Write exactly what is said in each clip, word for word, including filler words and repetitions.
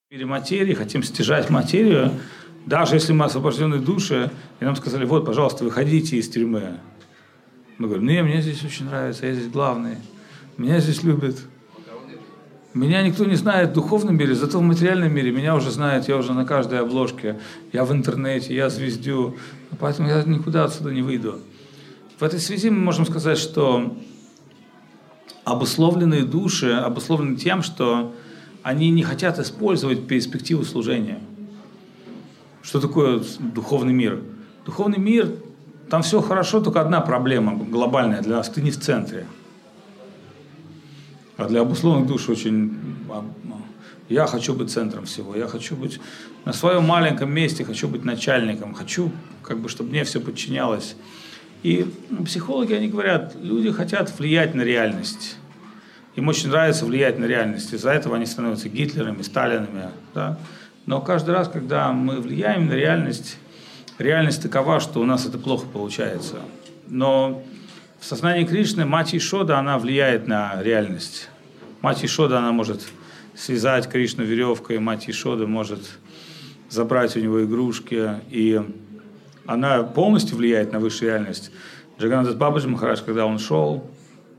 В мире материи, хотим стяжать материю, даже если мы освобожденные души, и нам сказали, вот, пожалуйста, выходите из тюрьмы. Мы говорим, не, мне здесь очень нравится, я здесь главный, меня здесь любят. Меня никто не знает в духовном мире, зато в материальном мире меня уже знают, я уже на каждой обложке, я в интернете, я звездю, поэтому я никуда отсюда не выйду. В этой связи мы можем сказать, что обусловленные души обусловлены тем, что они не хотят использовать перспективу служения. Что такое духовный мир? Духовный мир, там все хорошо, только одна проблема глобальная для нас, ты не в центре. А для обусловленных душ очень... Я хочу быть центром всего, я хочу быть на своем маленьком месте, хочу быть начальником, хочу, как бы, чтобы мне все подчинялось. И психологи, они говорят, люди хотят влиять на реальность. Им очень нравится влиять на реальность. Из-за этого они становятся Гитлерами, Сталинами. Да? Но каждый раз, когда мы влияем на реальность, реальность такова, что у нас это плохо получается. Но в сознании Кришны мать Ишода, она влияет на реальность. Мать Ишода, она может связать Кришну веревкой, мать Ишода может забрать у него игрушки. И она полностью влияет на высшую реальность. Джаганнатас Бабаджи Махарадж, когда он шел,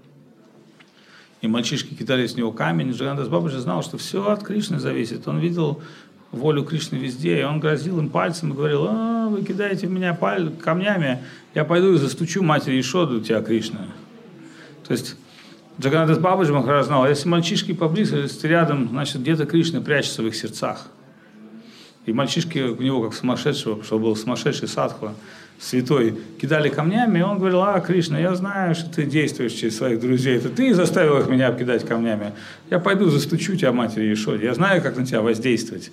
и мальчишки кидали с него камень, Джаганнатас Бабаджи знал, что все от Кришны зависит. Он видел волю Кришны везде, и он грозил им пальцем и говорил, а, вы кидаете в меня паль... камнями, я пойду и застучу матери Ишоду у тебя, Кришна. То есть Джаганнатас Бабаджи Махарадж знал, если мальчишки поблизости рядом, значит, где-то Кришна прячется в их сердцах. И мальчишки в него, как сумасшедшего, потому что был сумасшедший садхва, святой, кидали камнями, и он говорил, а, Кришна, я знаю, что ты действуешь через своих друзей, это ты заставил их меня кидать камнями, я пойду застучу тебя, матери Ишоде, я знаю, как на тебя воздействовать.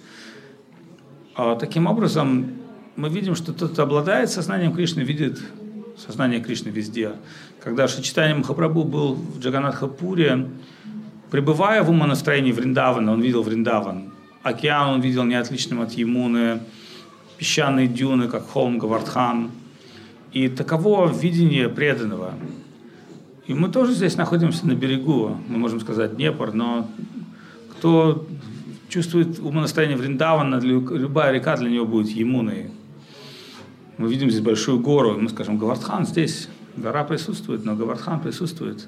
А таким образом, мы видим, что тот, кто обладает сознанием Кришны, видит сознание Кришны везде. Когда Шичитания Махапрабху был в Джаганнатхапуре, пребывая в умонастроении Вриндавана, он видел Вриндаван, океан он видел неотличным от Ямуны, песчаные дюны, как холм Гавардхан. И таково видение преданного. И мы тоже здесь находимся на берегу, мы можем сказать Днепр, но кто чувствует умонастроение Вриндавана, любая река для него будет Ямуной. Мы видим здесь большую гору, мы скажем, Гавардхан здесь, гора присутствует, но Гавардхан присутствует.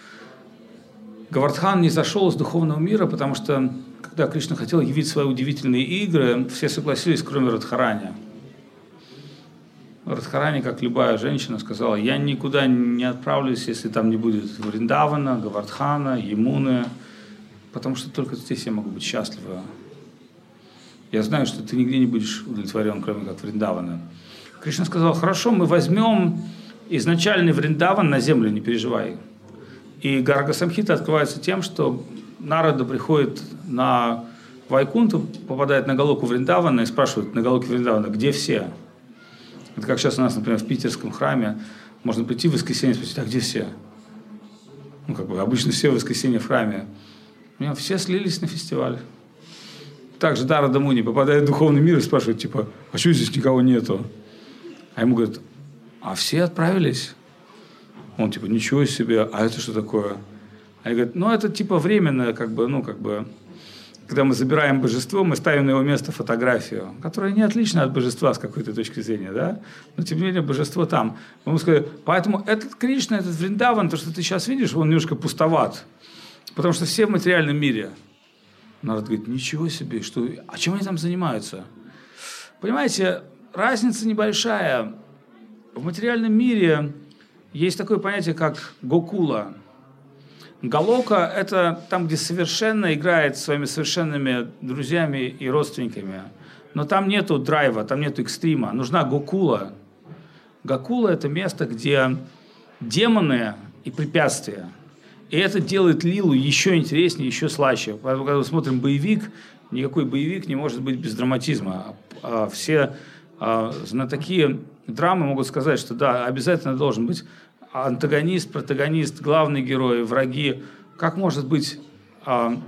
Гавардхан не зашел из духовного мира, потому что когда Кришна хотел явить свои удивительные игры, все согласились, кроме Радхарани. Радхарани, как любая женщина, сказала, я никуда не отправлюсь, если там не будет Вриндавана, Гавардхана, Ямуны, потому что только здесь я могу быть счастлива. Я знаю, что ты нигде не будешь удовлетворен, кроме как Вриндавана. Кришна сказал, хорошо, мы возьмем изначальный Вриндаван на землю, не переживай. И Гарга Самхита открывается тем, что Нарада приходит на Вайкунту, попадает на Галоку Вриндавана и спрашивает на Галоке Вриндавана, где все? Это как сейчас у нас, например, в питерском храме, можно прийти в воскресенье и спросить, а где все? Ну, как бы обычно все в воскресенье в храме. У меня все слились на фестиваль. Также Нарада Муни попадает в духовный мир и спрашивает, типа, а что здесь никого нету? А ему говорят, а все отправились? Он типа, ничего себе, а это что такое? Они говорят, ну это типа временно, как бы, ну как бы, когда мы забираем божество, мы ставим на его место фотографию, которая не отлична от божества с какой-то точки зрения, да? Но тем не менее божество там. Мы сказали, поэтому этот Кришна, этот Вриндаван, то, что ты сейчас видишь, он немножко пустоват, потому что все в материальном мире. Народ говорит, ничего себе, что, а чем они там занимаются? Понимаете, разница небольшая. В материальном мире есть такое понятие, как Гокула. Галока – это там, где совершенно играет со своими совершенными друзьями и родственниками. Но там нету драйва, там нету экстрима. Нужна Гокула. Гокула – это место, где демоны и препятствия. И это делает лилу еще интереснее, еще слаще. Поэтому, когда мы смотрим боевик, никакой боевик не может быть без драматизма. А все а, знатоки драмы могут сказать, что да, обязательно должен быть антагонист, протагонист, главный герой, враги. Как может быть а,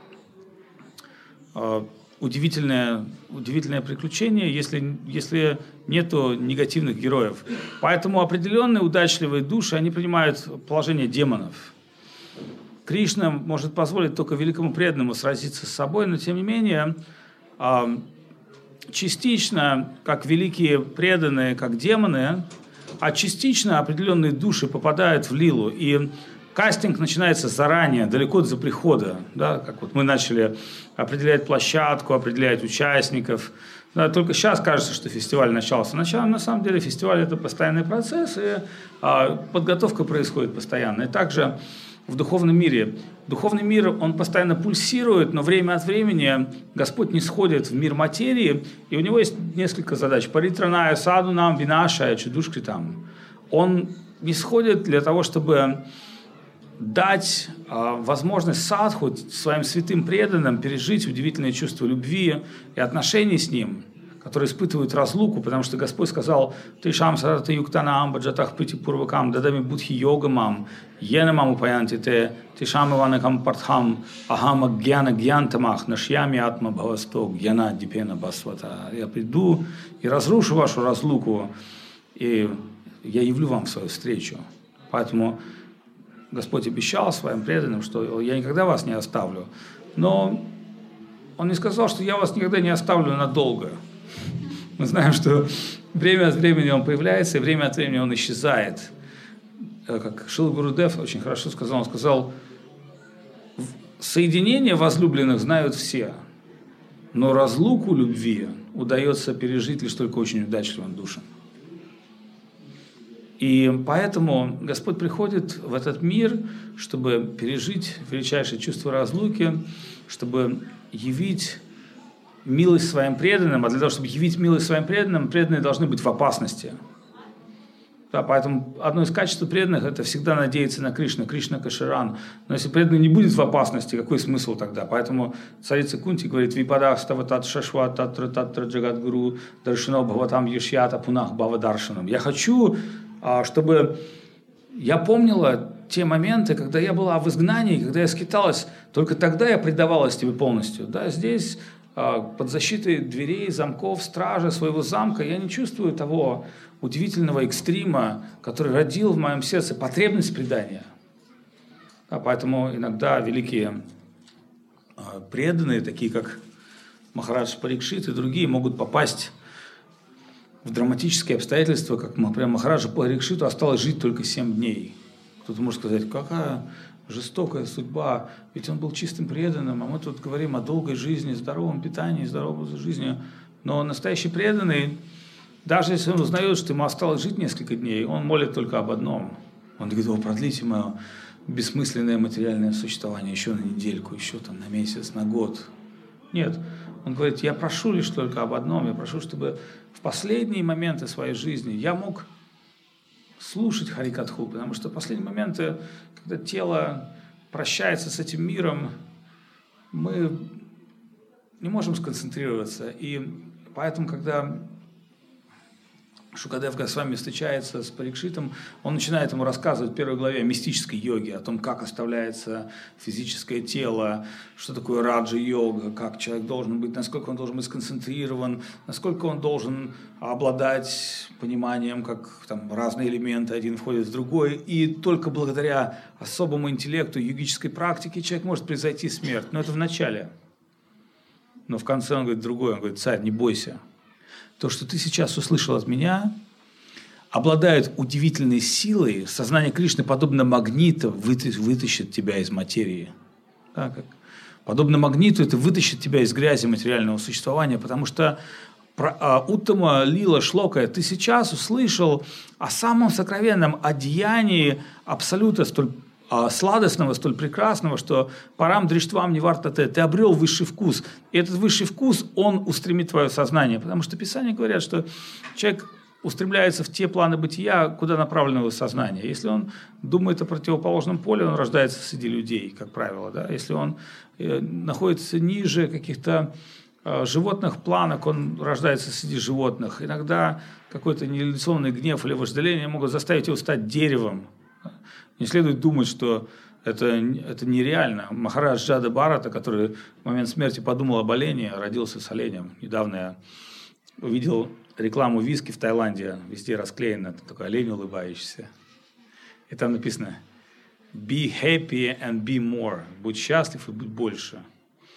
а, удивительное, удивительное приключение, если, если нету негативных героев? Поэтому определенные удачливые души, они принимают положение демонов. Кришна может позволить только великому преданному сразиться с собой, но тем не менее частично как великие преданные, как демоны, а частично определенные души попадают в лилу. И кастинг начинается заранее, далеко до прихода. Да? Как вот мы начали определять площадку, определять участников. Да, только сейчас кажется, что фестиваль начался. Начало, на самом деле фестиваль – это постоянный процесс, и а, подготовка происходит постоянно. И также в духовном мире. Духовный мир, он постоянно пульсирует, но время от времени Господь не сходит в мир материи, и у него есть несколько задач. Паритраная саду нам винашая чудушкритам. Он не сходит для того, чтобы дать а, возможность садху, своим святым преданным, пережить удивительное чувство любви и отношений с ним, которые испытывают разлуку, потому что Господь сказал: «Тишам сарата юктанам баджатах прити пурвакам дадами будхи йогамам енамам упаянти те тишам иванакам партхам ахама гьяна гьянтамах нашьями атма бхавасто гьяна дипена басвата». Я приду и разрушу вашу разлуку, и я явлю вам свою встречу. Поэтому Господь обещал своим преданным, что я никогда вас не оставлю. Но Он не сказал, что я вас никогда не оставлю надолго. Мы знаем, что время от времени Он появляется, и время от времени Он исчезает. Как Шрила Гурудев очень хорошо сказал, он сказал: соединение возлюбленных знают все, но разлуку любви удается пережить лишь только очень удачливым душам. И поэтому Господь приходит в этот мир, чтобы пережить величайшее чувство разлуки, чтобы явить милость своим преданным, а для того, чтобы явить милость своим преданным, преданные должны быть в опасности. Да, поэтому одно из качеств преданных – это всегда надеяться на Кришну, Кришна Каширан. Но если преданный не будет в опасности, какой смысл тогда? Поэтому царица Кунти говорит: «Випадах ставатат шашва татра татра джагадгуру даршино бхаватам ешьята пунах бхавадаршанам». Я хочу, чтобы я помнила те моменты, когда я была в изгнании, когда я скиталась, только тогда я предавалась тебе полностью. Да, здесь, под защитой дверей, замков, стражи своего замка, я не чувствую того удивительного экстрима, который родил в моем сердце потребность предания. Да, поэтому иногда великие преданные, такие как Махарадж Парикшит и другие, могут попасть в драматические обстоятельства, как, например, Махараджу Парикшиту осталось жить только семь дней. Кто-то может сказать: какая жестокая судьба, ведь он был чистым преданным, а мы тут говорим о долгой жизни, здоровом питании, здоровой жизни. Но настоящий преданный, даже если он узнает, что ему осталось жить несколько дней, он молит только об одном. Он говорит: о, продлите мое бессмысленное материальное существование еще на недельку, еще там на месяц, на год. Нет. Он говорит: я прошу лишь только об одном, я прошу, чтобы в последние моменты своей жизни я мог слушать Харикатху, потому что в последние моменты, когда тело прощается с этим миром, мы не можем сконцентрироваться. И поэтому, когда Шукадев Госвами встречается с Парикшитом, он начинает ему рассказывать в первой главе о мистической йоге, о том, как оставляется физическое тело, что такое раджа-йога, как человек должен быть, насколько он должен быть сконцентрирован, насколько он должен обладать пониманием, как там разные элементы один входит в другой, и только благодаря особому интеллекту, йогической практике человек может превзойти смерть. Но это в начале. Но в конце он говорит другое, он говорит: царь, не бойся. То, что ты сейчас услышал от меня, обладает удивительной силой. Сознание Кришны, подобно магниту, вытащит тебя из материи. Да, как? Подобно магниту это вытащит тебя из грязи материального существования, потому что Уттама Лила Шлока, ты сейчас услышал о самом сокровенном одеянии абсолюта столь сладостного, столь прекрасного, что парам дриштвам не вартате, ты обрел высший вкус. И этот высший вкус, он устремит твое сознание. Потому что Писания говорят, что человек устремляется в те планы бытия, куда направлено его сознание. Если он думает о противоположном поле, он рождается среди людей, как правило. Да? Если он находится ниже каких-то животных планок, он рождается среди животных. Иногда какой-то нереализованный гнев или вожделение могут заставить его стать деревом. Не следует думать, что это, это нереально. Махарадж Джада Бхарата, который в момент смерти подумал об олене, родился с оленем. Недавно я увидел рекламу виски в Таиланде, везде расклеено, такой олень улыбающийся. И там написано: «Be happy and be more». Будь счастлив и будь больше.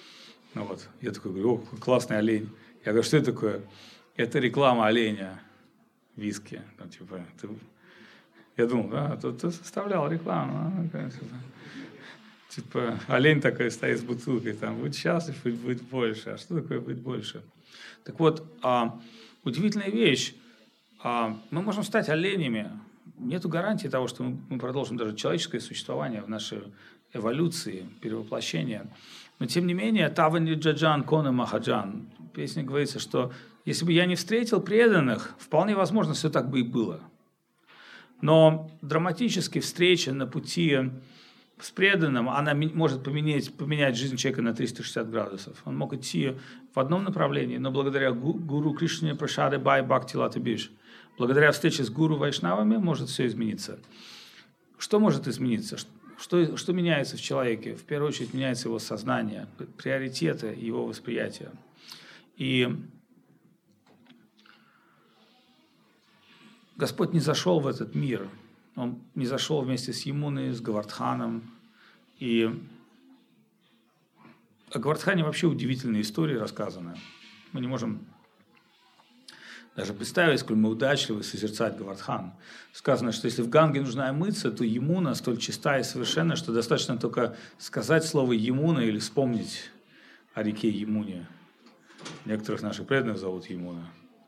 Ну, вот. Я такой говорю, о, классный олень. Я говорю, что это такое? Это реклама оленя, виски. Там, типа, ты... Я думал, да, ты, ты составлял рекламу. А, типа, олень такой стоит с бутылкой, там, будь счастлив, будет больше. А что такое быть больше? Так вот, а, удивительная вещь. А, мы можем стать оленями. Нету гарантии того, что мы, мы продолжим даже человеческое существование в нашей эволюции, перевоплощения. Но, тем не менее, «Тавани джаджан коне махаджан». В песне говорится, что если бы я не встретил преданных, вполне возможно, все так бы и было. Но драматически встреча на пути с преданным, она может поменять, поменять жизнь человека на триста шестьдесят градусов. Он мог идти в одном направлении, но благодаря гуру Кришне Прашаде Бай Бхакти Лата Биш, благодаря встрече с гуру Вайшнавами, может все измениться. Что может измениться? Что, что меняется в человеке? В первую очередь меняется его сознание, приоритеты его восприятия. И Господь не зашел в этот мир. Он не зашел вместе с Ямуной, с Говардханом. И о Говардхане вообще удивительные истории рассказаны. Мы не можем даже представить, сколь мы удачливы созерцать Говардхан. Сказано, что если в Ганге нужно омыться, то Ямуна столь чиста и совершенна, что достаточно только сказать слово Ямуна или вспомнить о реке Ямуне. Некоторых наших преданных зовут Ямуна.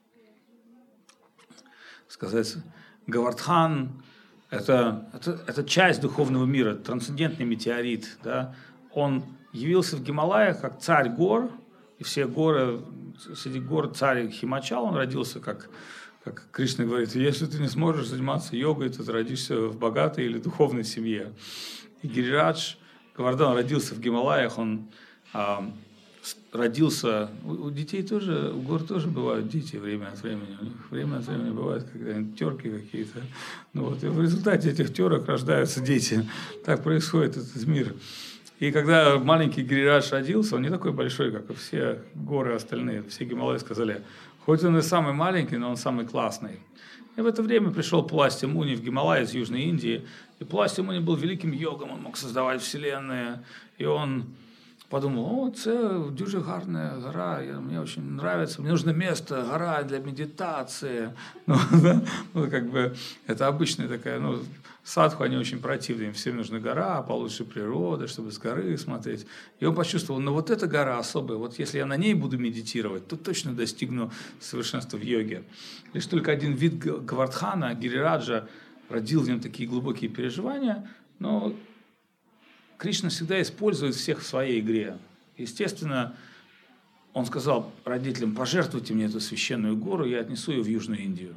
Сказать Говардхан – это, это, это часть духовного мира, трансцендентный метеорит. Да? Он явился в Гималаях как царь гор, и все горы, среди гор царь Химачал, он родился, как, как Кришна говорит, если ты не сможешь заниматься йогой, то ты родишься в богатой или духовной семье. И Гирирадж Говардхан родился в Гималаях, он а, родился, у, у детей тоже, у гор тоже бывают дети время от времени, у них время от времени бывают когда-нибудь терки какие-то, ну вот, и в результате этих терок рождаются дети, так происходит этот мир. И когда маленький Гирирадж родился, он не такой большой, как и все горы остальные, все Гималаи сказали, хоть он и самый маленький, но он самый классный. И в это время пришел Пуластья Муни в Гималай из Южной Индии, и Пуластья Муни был великим йогом, он мог создавать вселенные, и он подумал, о, это дуже гарная гора, мне очень нравится, мне нужно место, гора для медитации. Ну, да, ну, как бы, это обычная такая, ну, садху, они очень противные, им всем нужна гора, получше природа, чтобы с горы смотреть. И он почувствовал, ну, вот эта гора особая, вот если я на ней буду медитировать, то точно достигну совершенства в йоге. Лишь только один вид Говардхана, Гирираджа, родил в нем такие глубокие переживания, но Кришна всегда использует всех в своей игре. Естественно, он сказал родителям, пожертвуйте мне эту священную гору, я отнесу ее в Южную Индию.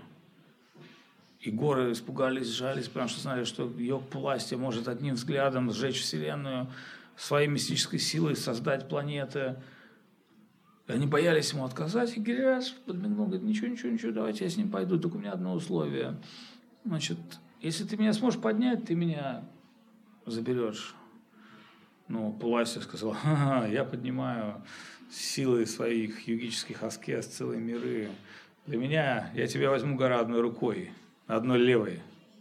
И горы испугались, сжались, потому что знали, что йог Пуластья может одним взглядом сжечь Вселенную, своей мистической силой создать планеты. И они боялись ему отказать, и Гирирадж подмигнул, говорит, ничего, ничего, ничего, давайте я с ним пойду, только у меня одно условие. Значит, если ты меня сможешь поднять, ты меня заберешь. Ну, Пуластья сказал, ага, я поднимаю силой своих йогических аскез целые миры. Для меня, я тебя возьму гора одной рукой, одной левой.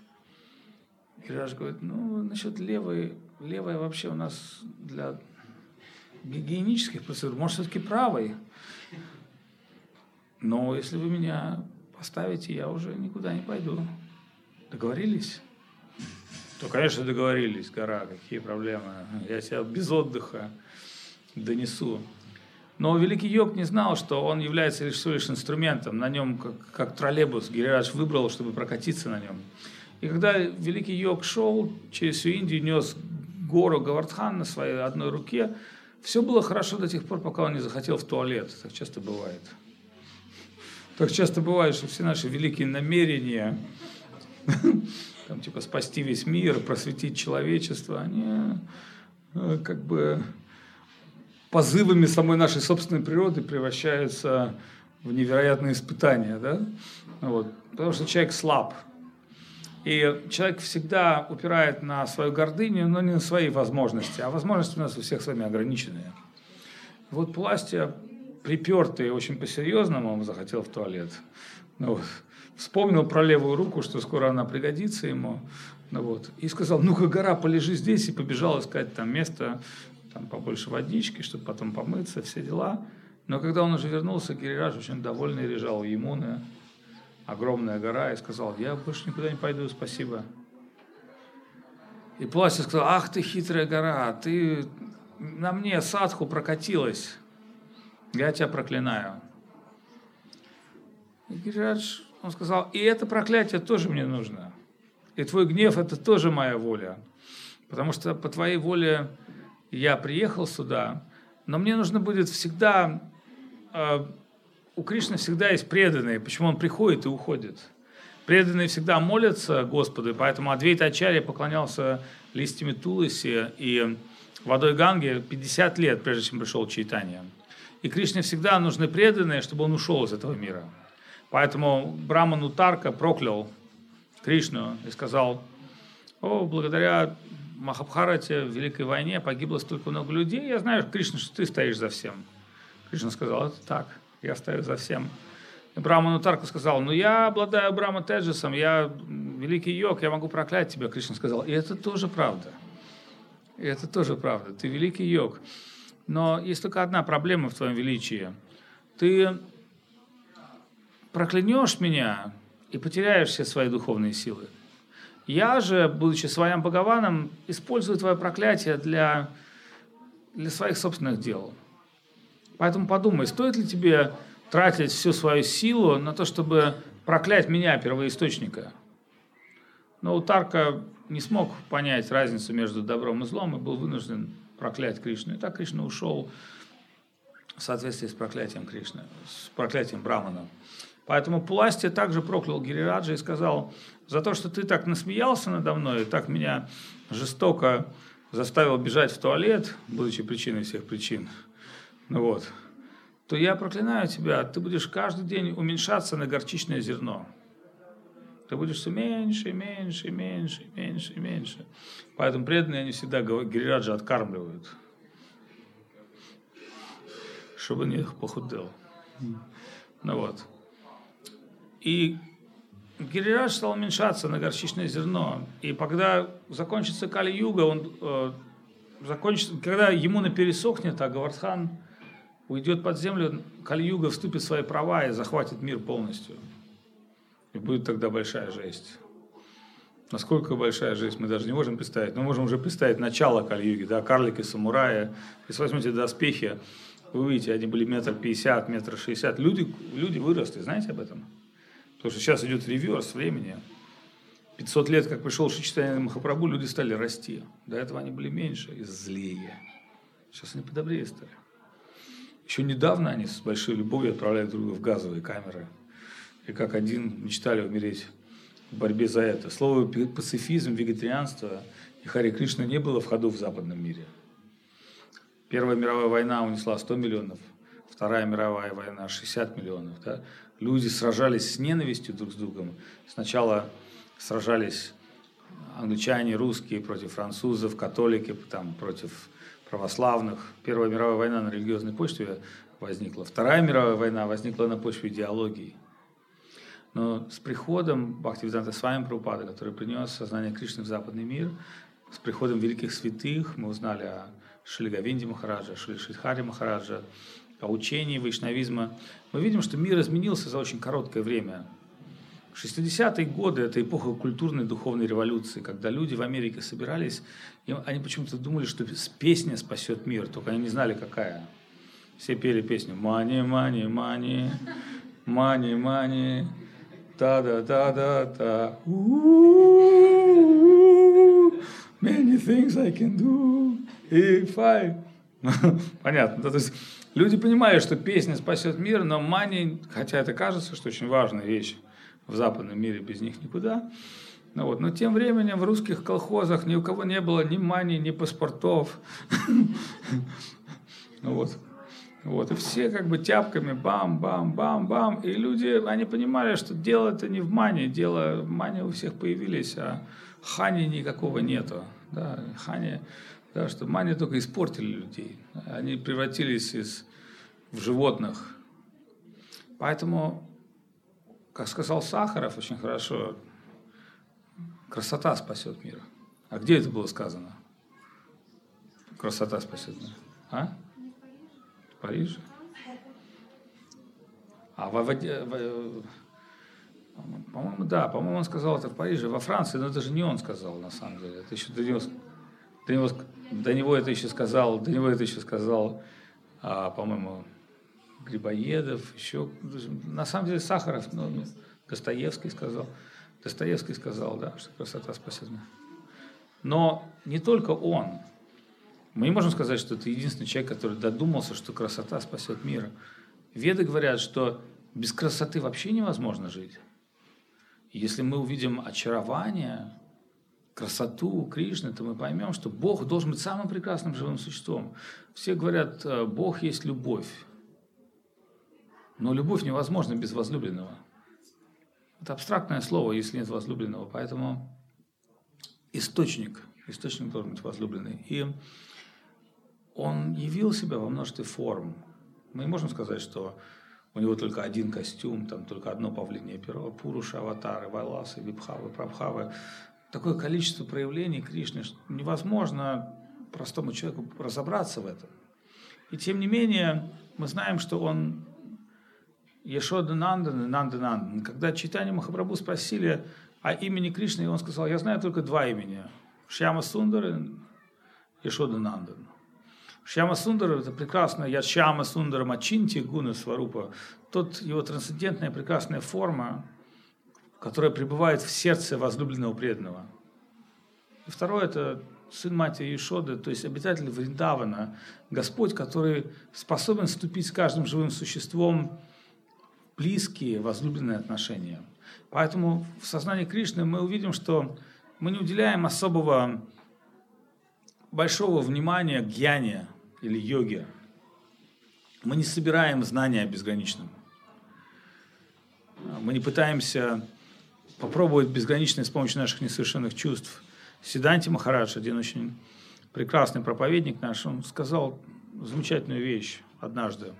Гирирадж говорит, ну, насчет левой, левая вообще у нас для гигиенических процедур, может, все-таки правой. Но если вы меня поставите, я уже никуда не пойду. Договорились? То, конечно, договорились, гора, какие проблемы. Я тебя без отдыха донесу. Но великий йог не знал, что он является лишь всего лишь инструментом. На нем, как, как троллейбус, Гирирадж выбрал, чтобы прокатиться на нем. И когда великий йог шел через всю Индию, нес гору Говардхан на своей одной руке, все было хорошо до тех пор, пока он не захотел в туалет. Так часто бывает. Так часто бывает, что все наши великие намерения, там, типа спасти весь мир, просветить человечество, они как бы позывами самой нашей собственной природы превращаются в невероятные испытания, да? Вот. Потому что человек слаб. И человек всегда упирает на свою гордыню, но не на свои возможности. А возможности у нас у всех с вами ограниченные. Вот Пуластья, припертый очень по-серьезному, он захотел в туалет. Ну, вот. Вспомнил про левую руку, что скоро она пригодится ему. Ну, вот. И сказал, ну-ка, гора, полежи здесь, и побежал искать там место. там побольше водички, чтобы потом помыться, все дела. Но когда он уже вернулся, Гирирадж очень довольный лежал у Ямуны, огромная гора, и сказал: я больше никуда не пойду, спасибо. И Пуласти сказал: ах ты хитрая гора, ты на мне садху прокатилась, я тебя проклинаю. И Гирирадж, он сказал: и это проклятие тоже мне нужно, и твой гнев — это тоже моя воля, потому что по твоей воле я приехал сюда, но мне нужно будет всегда... У Кришны всегда есть преданные, почему он приходит и уходит. Преданные всегда молятся Господу, поэтому Адвайта Ачарья поклонялся листьями туласи и водой Ганги пятьдесят лет, прежде чем пришел Чайтанья. И Кришне всегда нужны преданные, чтобы он ушел из этого мира. Поэтому Браман Утарка проклял Кришну и сказал: о, благодаря Махабхарате, в Великой войне, погибло столько много людей, я знаю, Кришна, что ты стоишь за всем. Кришна сказал: это так, я стою за всем. И Браман Утарка сказал: ну я обладаю Брахма Теджасом, я великий йог, я могу проклять тебя. Кришна сказал: и это тоже правда. И это тоже правда, ты великий йог. Но есть только одна проблема в твоем величии. Ты проклянешь меня и потеряешь все свои духовные силы. Я же, будучи своим Бхагаваном, использую твое проклятие для, для своих собственных дел. Поэтому подумай, стоит ли тебе тратить всю свою силу на то, чтобы проклять меня, первоисточника. Но Утарка не смог понять разницу между добром и злом и был вынужден проклять Кришну. И так Кришна ушел в соответствии с проклятием Кришны, с проклятием Брамана. Поэтому Пуласти также проклял Гирираджа и сказал: за то, что ты так насмеялся надо мной и так меня жестоко заставил бежать в туалет, будучи причиной всех причин, ну вот, то я проклинаю тебя, ты будешь каждый день уменьшаться на горчичное зерно. Ты будешь все меньше, и меньше, и меньше, и меньше, и меньше. Поэтому преданные, они всегда Гирираджа откармливают, чтобы не похудел. Ну вот. И Гирирадж стал уменьшаться на горчичное зерно. И когда закончится Кали-юга, он э, закончится, когда Ямуна пересохнет, а Говардхан уйдет под землю, Кали-юга вступит в свои права и захватит мир полностью. И будет тогда большая жесть. Насколько большая жесть, мы даже не можем представить. Но мы можем уже представить начало Кали-юги, да, карлики, самураи. Если возьмете доспехи, вы увидите, они были метр пятьдесят, метр шестьдесят. Люди, люди выросли, знаете об этом? Потому что сейчас идет реверс времени. пятьсот лет, как пришел Шри Чайтанья Махапрабху, люди стали расти. До этого они были меньше и злее. Сейчас они подобрее стали. Еще недавно они с большой любовью отправляли друг друга в газовые камеры. И как один мечтали умереть в борьбе за это. Слово пацифизм, вегетарианство и Харе Кришна не было в ходу в западном мире. Первая мировая война унесла сто миллионов. Вторая мировая война шестьдесят миллионов. Да? Люди сражались с ненавистью друг с другом. Сначала сражались англичане, русские против французов, католики там, против православных. Первая мировая война на религиозной почве возникла. Вторая мировая война возникла на почве идеологии. Но с приходом Бхактивиданта Свами Прабхупады, который принес сознание Кришны в западный мир, с приходом великих святых, мы узнали о Шри Говинде Махараджа, Шри Шридхаре Махараджа, о учении вайшнавизма, мы видим, что мир изменился за очень короткое время. шестидесятые годы – это эпоха культурной духовной революции, когда люди в Америке собирались, и они почему-то думали, что песня спасет мир, только они не знали, какая. Все пели песню «Money, money, money, money, money, та-да-да-да-да, many things I can do if I…» Понятно, да? То есть люди понимали, что песня спасет мир, но money, хотя это кажется, что очень важная вещь, в западном мире без них никуда. Ну вот. Но тем временем в русских колхозах ни у кого не было ни мани, ни паспортов. Вот. Вот. И все как бы тяпками бам-бам-бам-бам. И люди, они понимали, что дело-то не в мане. Дело в мане у всех появились, а хани никакого нету. Да, хани, да, что мани только испортили людей. Они превратились из, в животных. Поэтому, как сказал Сахаров очень хорошо, красота спасет мир. А где это было сказано? красота спасет. А? В Париже? А в, в, в, по-моему, да, по-моему, он сказал это в Париже, во Франции, но это же не он сказал, на самом деле. Это еще до него, до него, до него это еще сказал, до него это еще сказал, а, по-моему, Грибоедов, еще, на самом деле, Сахаров, ну, Достоевский сказал, Достоевский сказал, да, что красота спасет. Но не только он. Мы не можем сказать, что это единственный человек, который додумался, что красота спасет мир. Веды говорят, что без красоты вообще невозможно жить. Если мы увидим очарование, красоту Кришны, то мы поймем, что Бог должен быть самым прекрасным живым существом. Все говорят, Бог есть любовь. Но любовь невозможна без возлюбленного. Это абстрактное слово, если нет возлюбленного. Поэтому источник, источник должен быть возлюбленный. И он явил себя во множестве форм. Мы не можем сказать, что у него только один костюм, там только одно павлинье перо, Пуруши, аватары, Вайласы, Вибхавы, Прабхавы. Такое количество проявлений Кришны, что невозможно простому человеку разобраться в этом. И тем не менее, мы знаем, что он Яшода Нандан и Нанда Нандан. Когда Чайтанья Махапрабху спросили о имени Кришны, он сказал, я знаю только два имени. Шьяма Сундар и Яшода Нандан. Шьяма Сундар – это прекрасная Яшьяма Сундар Мачинти Гуна Сварупа, тот его трансцендентная прекрасная форма, которая пребывает в сердце возлюбленного преданного. И второе – это сын матери Яшоды, то есть обитатель Вриндавана, Господь, который способен вступить с каждым живым существом в близкие, возлюбленные отношения. Поэтому в сознании Кришны мы увидим, что мы не уделяем особого большого внимания гьяне или йоге. Мы не собираем знания безграничным. Мы не пытаемся попробовать безграничное с помощью наших несовершенных чувств. Сиданти Махарадж, один очень прекрасный проповедник наш, он сказал замечательную вещь однажды.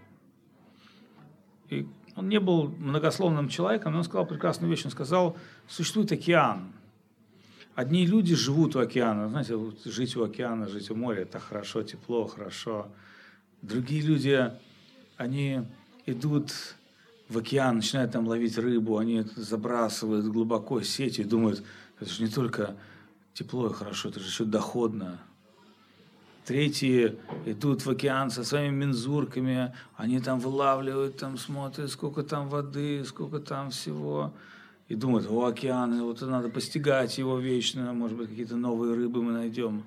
И он не был многословным человеком, но он сказал прекрасную вещь. Он сказал, существует океан. Одни люди живут у океана. Знаете, жить у океана, жить у моря – это хорошо, тепло, хорошо. Другие люди, они идут в океан, начинают там ловить рыбу, они забрасывают глубоко сети и думают, это же не только тепло и хорошо, это же еще доходно. Третьи идут в океан со своими мензурками, они там вылавливают, там смотрят, сколько там воды, сколько там всего. И думают, о, океан, вот надо постигать его вечно, может быть, какие-то новые рыбы мы найдем.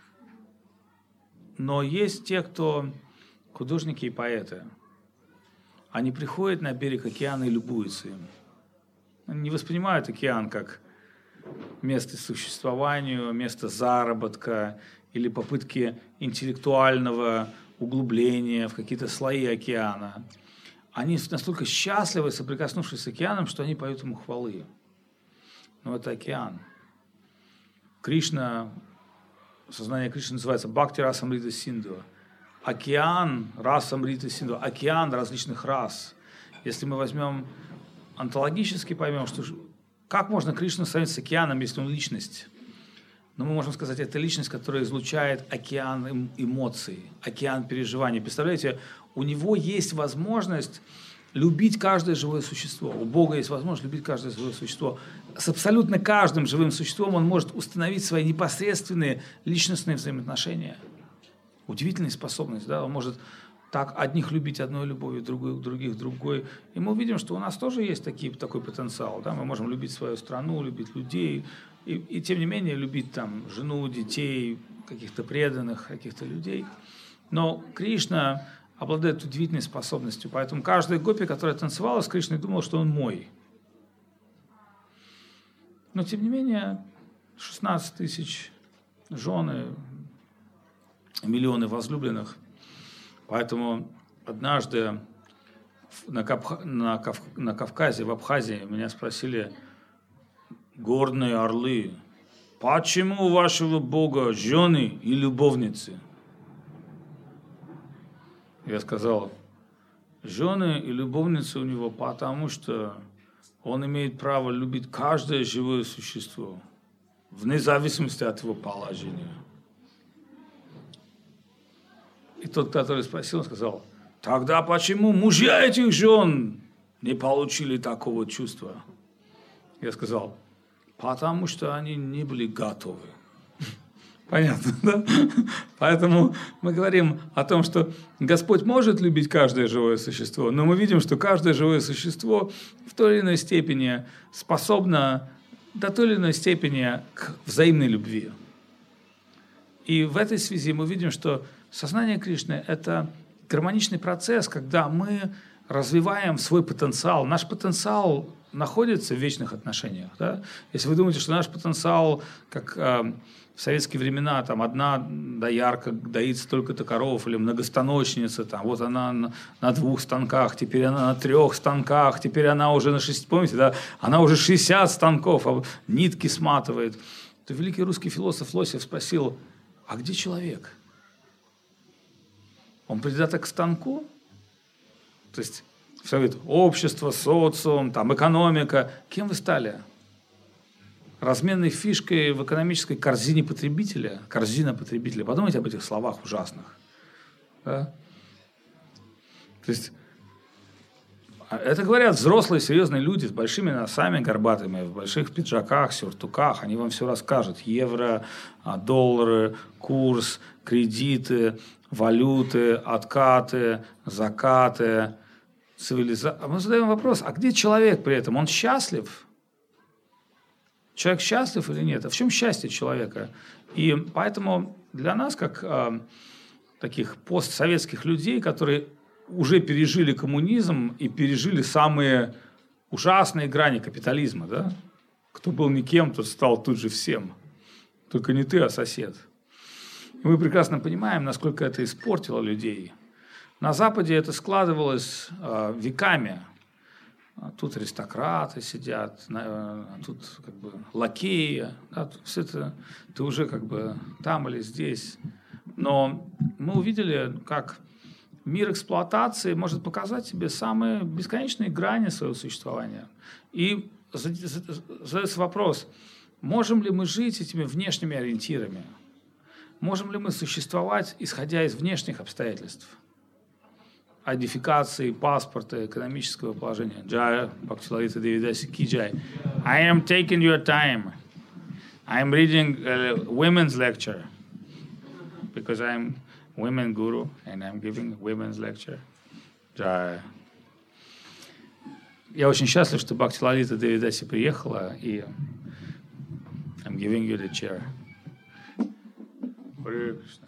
Но есть те, кто художники и поэты. Они приходят на берег океана и любуются им. Они не воспринимают океан как место существования, место заработка или попытки интеллектуального углубления в какие-то слои океана. Они настолько счастливы, соприкоснувшись с океаном, что они поют ему хвалы. Но это океан. Кришна, сознание Кришны называется Бхакти Расамрита Синдху. Океан Расамрита Синдху, океан различных рас. Если мы возьмем онтологически, поймем, что как можно Кришну сравнить с океаном, если он личность? Но мы можем сказать, это личность, которая излучает океан эмоций, океан переживаний. Представляете, у него есть возможность любить каждое живое существо. У Бога есть возможность любить каждое живое существо. С абсолютно каждым живым существом он может установить свои непосредственные личностные взаимоотношения. Удивительная способность, да? Он может так одних любить одной любовью, других, других другой. И мы увидим, что у нас тоже есть такие, такой потенциал. Да? Мы можем любить свою страну, любить людей, и, и тем не менее любить там жену, детей, каких-то преданных, каких-то людей. Но Кришна обладает удивительной способностью. Поэтому каждая гопи, которая танцевала с Кришной, думала, что он мой. Но тем не менее, шестнадцать тысяч жены, миллионы возлюбленных. Поэтому однажды на, Кавка... на, Кав... на Кавказе, в Абхазии, меня спросили горные орлы, почему у вашего Бога жены и любовницы? Я сказал, жены и любовницы у него, потому что он имеет право любить каждое живое существо, вне зависимости от его положения. И тот, который спросил, сказал: тогда почему мужья этих жен не получили такого чувства? Я сказал: потому что они не были готовы. Понятно, да? Поэтому мы говорим о том, что Господь может любить каждое живое существо, но мы видим, что каждое живое существо в той или иной степени способно до той или иной степени к взаимной любви. И в этой связи мы видим, что сознание Кришны – это гармоничный процесс, когда мы развиваем свой потенциал. Наш потенциал находится в вечных отношениях. Да? Если вы думаете, что наш потенциал, как э, в советские времена, там одна доярка доит столько-то коров, или многостаночница, там, вот она на, на двух станках, теперь она на трех станках, теперь она уже на шести, помните, да? Она уже шестьдесят станков, а нитки сматывает. То великий русский философ Лосев спросил: а где человек? Он придаток к станку? То есть, все говорит, общество, социум, там, экономика. Кем вы стали? Разменной фишкой в экономической корзине потребителя? Корзина потребителя. Подумайте об этих словах ужасных. Да? То есть, это говорят взрослые, серьезные люди с большими носами горбатыми, в больших пиджаках, сюртуках. Они вам все расскажут. Евро, доллары, курс, кредиты, валюты, откаты, закаты, цивилизация. А мы задаем вопрос: а где человек при этом? Он счастлив? Человек счастлив или нет? А в чем счастье человека? И поэтому для нас, как э, таких постсоветских людей, которые уже пережили коммунизм и пережили самые ужасные грани капитализма, да? Кто был никем, тот стал тут же всем. Только не ты, а сосед. И мы прекрасно понимаем, насколько это испортило людей. На Западе это складывалось э, веками. Тут аристократы сидят, на, тут как бы лакеи. Да, тут все это ты уже как бы там или здесь. Но мы увидели, как мир эксплуатации может показать себе самые бесконечные грани своего существования. И задается вопрос: можем ли мы жить этими внешними ориентирами? Можем ли мы существовать, исходя из внешних обстоятельств? Идентификации, паспорта, экономического положения. Джая, Бхактилалита Девидаси Киджай. I am taking your time. I am reading a women's lecture. Because I am women guru and I am giving women's lecture. Джая. Я очень счастлив, что Бхактилалита Девидаси приехала, и I'm giving you the chair. Hare Krishna.